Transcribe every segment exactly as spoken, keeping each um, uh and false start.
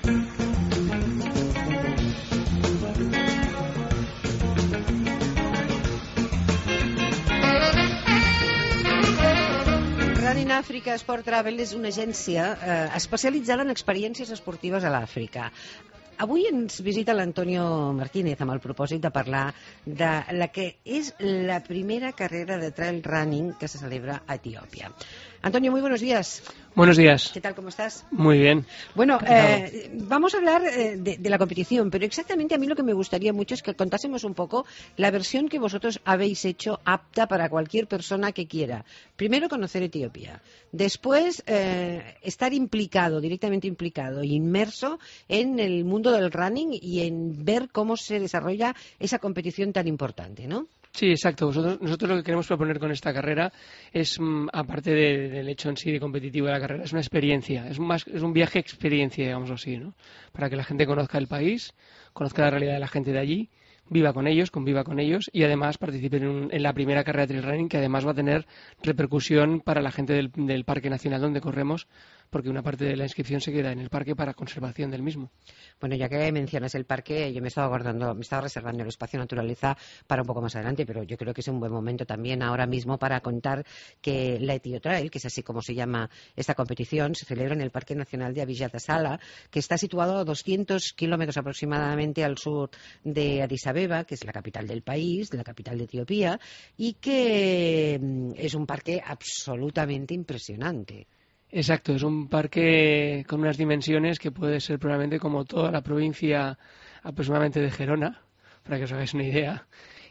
Running Africa Sport Travel és una agència eh, especialitzada en experiències esportives a l'Àfrica. Avui ens visita l'Antonio Martínez amb el propòsit de parlar de la que és la primera carrera de trail running que se celebra a Etiòpia. Antonio, muy buenos días. Buenos días. ¿Qué tal? ¿Cómo estás? Muy bien. Bueno, eh, vamos a hablar eh, de, de la competición, pero exactamente a mí lo que me gustaría mucho es que contásemos un poco la versión que vosotros habéis hecho apta para cualquier persona que quiera. Primero, conocer Etiopía. Después, eh, estar implicado, directamente implicado, inmerso en el mundo del running y en ver cómo se desarrolla esa competición tan importante, ¿no? Sí, exacto. Nosotros, nosotros lo que queremos proponer con esta carrera es, mm, aparte de, del hecho en sí de competitivo de la carrera, es una experiencia, es, más, es un viaje experiencia, digamos así, ¿no? Para que la gente conozca el país, conozca la realidad de la gente de allí, viva con ellos, conviva con ellos y además participe en, un, en la primera carrera de trail running que además va a tener repercusión para la gente del, del Parque Nacional donde corremos, porque una parte de la inscripción se queda en el parque para conservación del mismo. Bueno, ya que mencionas el parque, yo me estaba guardando, me estaba reservando el espacio naturaleza para un poco más adelante, pero yo creo que es un buen momento también ahora mismo para contar que la Etiotrail, que es así como se llama esta competición, se celebra en el Parque Nacional de Abiyata-Sala, que está situado a doscientos kilómetros aproximadamente al sur de Addis Abeba, que es la capital del país, la capital de Etiopía, y que es un parque absolutamente impresionante. Exacto, es un parque con unas dimensiones que puede ser probablemente como toda la provincia aproximadamente de Gerona, para que os hagáis una idea.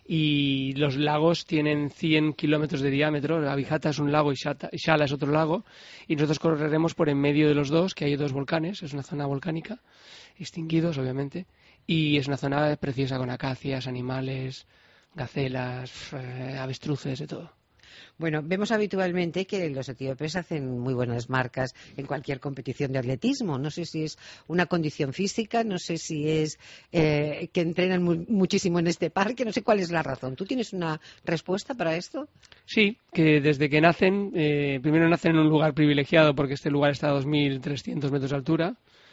Y los lagos tienen cien kilómetros de diámetro. Abijata es un lago y Shala es otro lago. Y nosotros correremos por en medio de los dos, que hay dos volcanes. Es una zona volcánica, extinguidos obviamente. Y es una zona preciosa con acacias, animales, gacelas, eh, avestruces, de todo. Bueno, vemos habitualmente que los etíopes hacen muy buenas marcas en cualquier competición de atletismo. No sé si es una condición física, no sé si es eh, que entrenan muy, muchísimo en este parque, no sé cuál es la razón. ¿Tú tienes una respuesta para esto? Sí, que desde que nacen, eh, primero nacen en un lugar privilegiado porque este lugar está a dos mil trescientos metros de altura.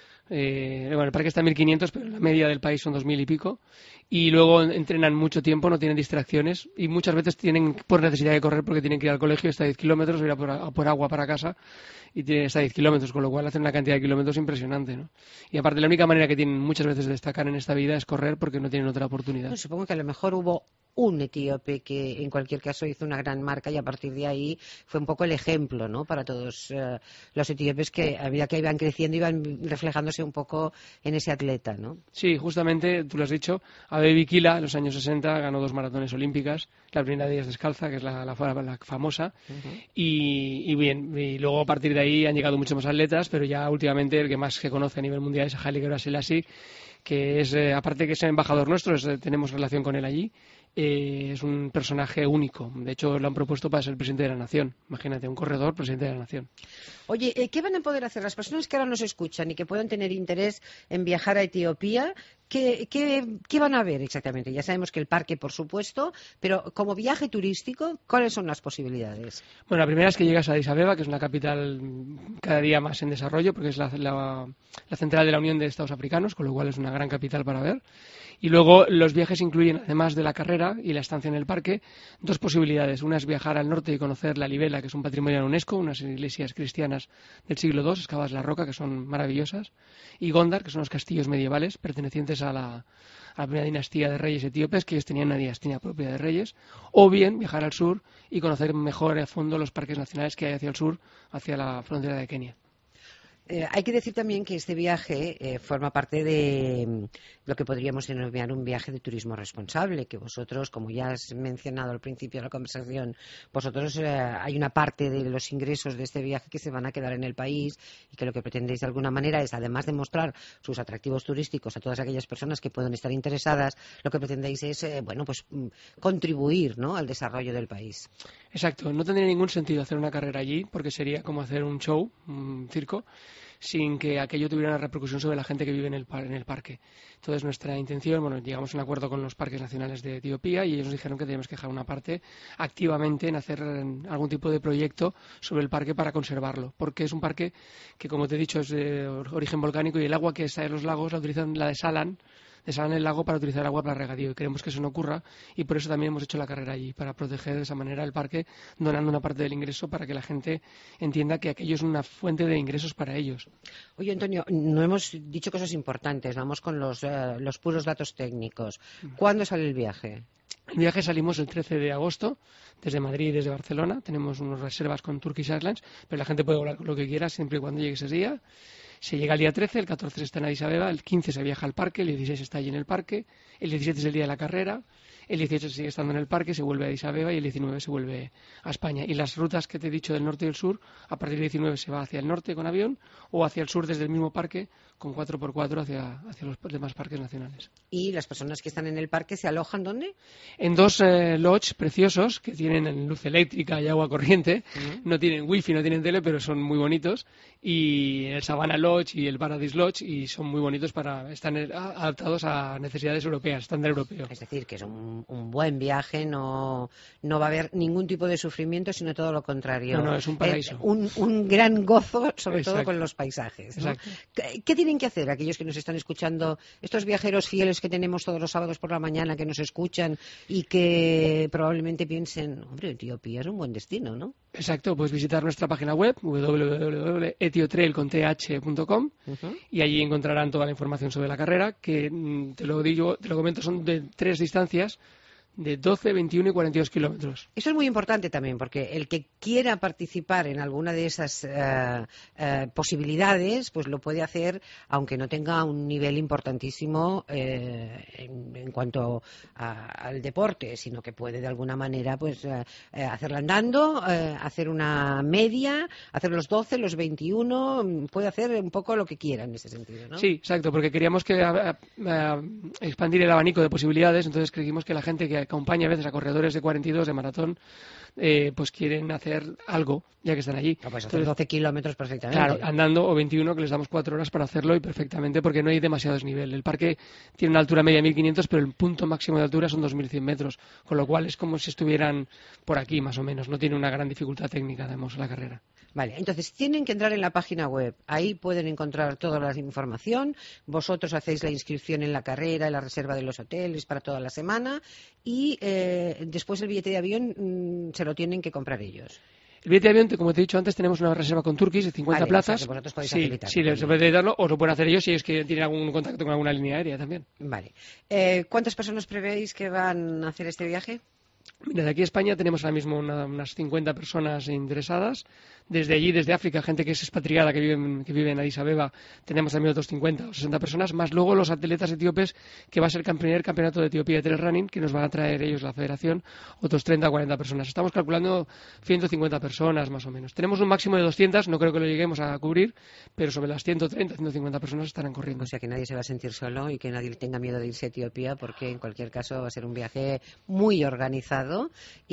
Eh, bueno, el parque está a mil quinientos, pero la media del país son dos mil y pico. Y luego entrenan mucho tiempo, no tienen distracciones y muchas veces tienen por necesidad de correr porque tienen que ir al colegio, está a diez kilómetros, o ir a por, a por agua para casa y tienen hasta diez kilómetros, con lo cual hacen una cantidad de kilómetros impresionante, ¿no? Y aparte, la única manera que tienen muchas veces de destacar en esta vida es correr porque no tienen otra oportunidad. No, supongo que a lo mejor hubo un etíope que en cualquier caso hizo una gran marca y a partir de ahí fue un poco el ejemplo, ¿no? Para todos uh, los etíopes que a medida que iban creciendo iban reflejándose un poco en ese atleta, ¿no? Sí, justamente, tú lo has dicho, Abebe Bikila en los años sesenta ganó dos maratones olímpicas, la primera de ellas descalza, que es la, la, la famosa, uh-huh. y, y bien, y luego a partir de ahí han llegado muchos más atletas, pero ya últimamente el que más se conoce a nivel mundial es Haile Gebrselassie, que es, eh, aparte que es el embajador nuestro, es, tenemos relación con él allí. Eh, es un personaje único. De hecho, lo han propuesto para ser presidente de la nación. Imagínate, un corredor presidente de la nación. Oye, ¿qué van a poder hacer las personas que ahora nos escuchan y que puedan tener interés en viajar a Etiopía? ¿Qué, qué, qué van a ver exactamente? Ya sabemos que el parque, por supuesto, pero como viaje turístico, ¿cuáles son las posibilidades? Bueno, la primera es que llegas a Addis Abeba, que es una capital cada día más en desarrollo, porque es la, la, la central de la Unión de Estados Africanos, con lo cual es una gran capital para ver. Y luego los viajes incluyen, además de la carrera y la estancia en el parque, dos posibilidades. Una es viajar al norte y conocer la Libela, que es un patrimonio de la UNESCO, unas iglesias cristianas del siglo dos, excavadas en la roca, que son maravillosas. Y Gondar, que son los castillos medievales pertenecientes a la, a la primera dinastía de reyes etíopes, que ellos tenían una dinastía propia de reyes. O bien viajar al sur y conocer mejor a fondo los parques nacionales que hay hacia el sur, hacia la frontera de Kenia. Eh, hay que decir también que este viaje eh, forma parte de mm, lo que podríamos denominar un viaje de turismo responsable, que vosotros, como ya has mencionado al principio de la conversación, vosotros eh, hay una parte de los ingresos de este viaje que se van a quedar en el país y que lo que pretendéis de alguna manera es, además de mostrar sus atractivos turísticos a todas aquellas personas que puedan estar interesadas, lo que pretendéis es, eh, bueno, pues mm, contribuir, ¿no?, al desarrollo del país. Exacto, no tendría ningún sentido hacer una carrera allí porque sería como hacer un show, un circo, sin que aquello tuviera una repercusión sobre la gente que vive en el, par en el parque. Entonces, nuestra intención, bueno, llegamos a un acuerdo con los parques nacionales de Etiopía y ellos nos dijeron que teníamos que dejar una parte activamente en hacer algún tipo de proyecto sobre el parque para conservarlo, porque es un parque que, como te he dicho, es de origen volcánico y el agua que está en los lagos la utilizan, la desalan, desalan el lago para utilizar el agua para regadío y queremos que eso no ocurra y por eso también hemos hecho la carrera allí, para proteger de esa manera el parque, donando una parte del ingreso para que la gente entienda que aquello es una fuente de ingresos para ellos. Oye, Antonio, no hemos dicho cosas importantes, vamos con los, uh, los puros datos técnicos. ¿Cuándo sale el viaje? El viaje salimos el trece de agosto desde Madrid y desde Barcelona. Tenemos unas reservas con Turkish Airlines, pero la gente puede volar con lo que quiera siempre y cuando llegue ese día. Se llega el día trece, el catorce se está en Addis Abeba, el quince se viaja al parque, el dieciséis está allí en el parque, el diecisiete es el día de la carrera, el dieciocho se sigue estando en el parque, se vuelve a Addis Abeba y el diecinueve se vuelve a España. Y las rutas que te he dicho del norte y del sur, a partir del diecinueve se va hacia el norte con avión o hacia el sur desde el mismo parque con cuatro por cuatro hacia, hacia los demás parques nacionales. ¿Y las personas que están en el parque se alojan dónde? En dos eh, lodges preciosos que tienen luz eléctrica y agua corriente. Uh-huh. No tienen wifi, no tienen tele, pero son muy bonitos. Y el Savannah Lodge y el Paradise Lodge y son muy bonitos para están adaptados a necesidades europeas, estándar europeo. Es decir, que es un, un buen viaje, no, no va a haber ningún tipo de sufrimiento, sino todo lo contrario. No, no, es un paraíso. Eh, un, un gran gozo, sobre Exacto. todo con los paisajes, ¿no? Exacto. ¿Qué, ¿Qué tienen que hacer aquellos que nos están escuchando, estos viajeros fieles que tenemos todos los sábados por la mañana, que nos escuchan y que probablemente piensen, hombre, Etiopía es un buen destino, ¿no? Exacto, pues visitar nuestra página web doble u doble u doble u punto etiotrail punto com uh-huh. y allí encontrarán toda la información sobre la carrera, que te lo digo, te lo comento, son de tres distancias de doce, veintiuno y cuarenta y dos kilómetros. Eso es muy importante también, porque el que quiera participar en alguna de esas uh, uh, posibilidades, pues lo puede hacer, aunque no tenga un nivel importantísimo eh, en, en cuanto a, al deporte, sino que puede de alguna manera pues uh, uh, hacerla andando, uh, hacer una media, hacer los doce, los veintiuno, puede hacer un poco lo que quiera en ese sentido, ¿no? Sí, exacto, porque queríamos que uh, uh, expandir el abanico de posibilidades, entonces creímos que la gente que acompaña a veces a corredores de cuarenta y dos de maratón, eh, pues quieren hacer algo, ya que están allí. No, pues hacer doce kilómetros perfectamente. Claro, andando, o veintiuno, que les damos cuatro horas para hacerlo, y perfectamente, porque no hay demasiado desnivel. El parque tiene una altura media de mil quinientos, pero el punto máximo de altura son dos mil cien metros, con lo cual es como si estuvieran por aquí, más o menos. No tiene una gran dificultad técnica, además, la carrera. Vale, entonces tienen que entrar en la página web. Ahí pueden encontrar toda la información. Vosotros hacéis la inscripción en la carrera, la reserva de los hoteles para toda la semana y eh, después el billete de avión mmm, se lo tienen que comprar ellos. El billete de avión, como te he dicho antes, tenemos una reserva con Turkish de cincuenta vale, plazas. O sea, que vosotros podéis sí, facilitarlo. sí, les puede darlo, o lo pueden hacer ellos si ellos que tienen algún contacto con alguna línea aérea también. Vale. Eh, ¿Cuántas personas prevéis que van a hacer este viaje? Mira, de aquí a España tenemos ahora mismo una, unas cincuenta personas interesadas. Desde allí, desde África, gente que es expatriada, que vive, que vive en Addis Abeba, tenemos también otros cincuenta o sesenta personas, más luego los atletas etíopes, que va a ser el primer campeonato de Etiopía de trail running, que nos van a traer ellos, la federación, otros treinta o cuarenta personas. Estamos calculando ciento cincuenta personas, más o menos. Tenemos un máximo de doscientas, no creo que lo lleguemos a cubrir, pero sobre las ciento treinta, ciento cincuenta personas estarán corriendo. O sea, que nadie se va a sentir solo y que nadie tenga miedo de irse a Etiopía, porque en cualquier caso va a ser un viaje muy organizado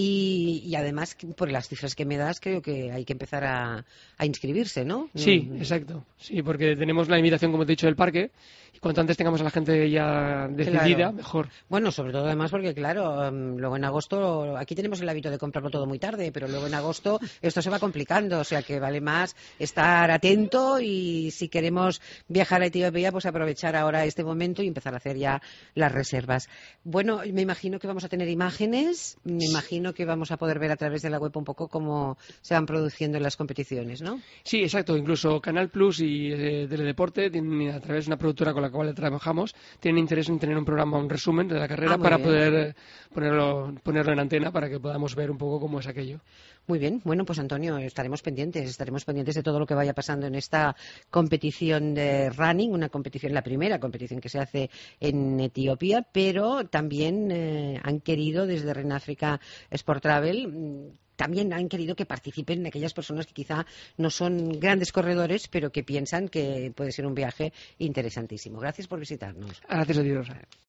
y, y además, por las cifras que me das, creo que hay que empezar a, a inscribirse, ¿no? Sí, exacto. Sí, porque tenemos la invitación, como te he dicho, del parque. Y cuanto antes tengamos a la gente ya decidida, claro. Mejor. Bueno, sobre todo además porque, claro, um, luego en agosto, aquí tenemos el hábito de comprarlo todo muy tarde, pero luego en agosto esto se va complicando, o sea que vale más estar atento y si queremos viajar a Etiopía, pues aprovechar ahora este momento y empezar a hacer ya las reservas. Bueno, me imagino que vamos a tener imágenes, me imagino que vamos a poder ver a través de la web un poco cómo se van produciendo las competiciones, ¿no? Sí, exacto. Incluso Canal Plus y eh, Teledeporte, tienen, a través de una productora con la cual trabajamos, tienen interés en tener un programa, un resumen de la carrera ah, para bien. poder eh, ponerlo, ponerlo en antena para que podamos ver un poco cómo es aquello. Muy bien. Bueno, pues Antonio, estaremos pendientes, estaremos pendientes de todo lo que vaya pasando en esta competición de running, una competición, la primera competición que se hace en Etiopía, pero también eh, han querido desde Renafrica Sport Travel también han querido que participen aquellas personas que quizá no son grandes corredores, pero que piensan que puede ser un viaje interesantísimo. Gracias por visitarnos. Gracias a ti, Rosa.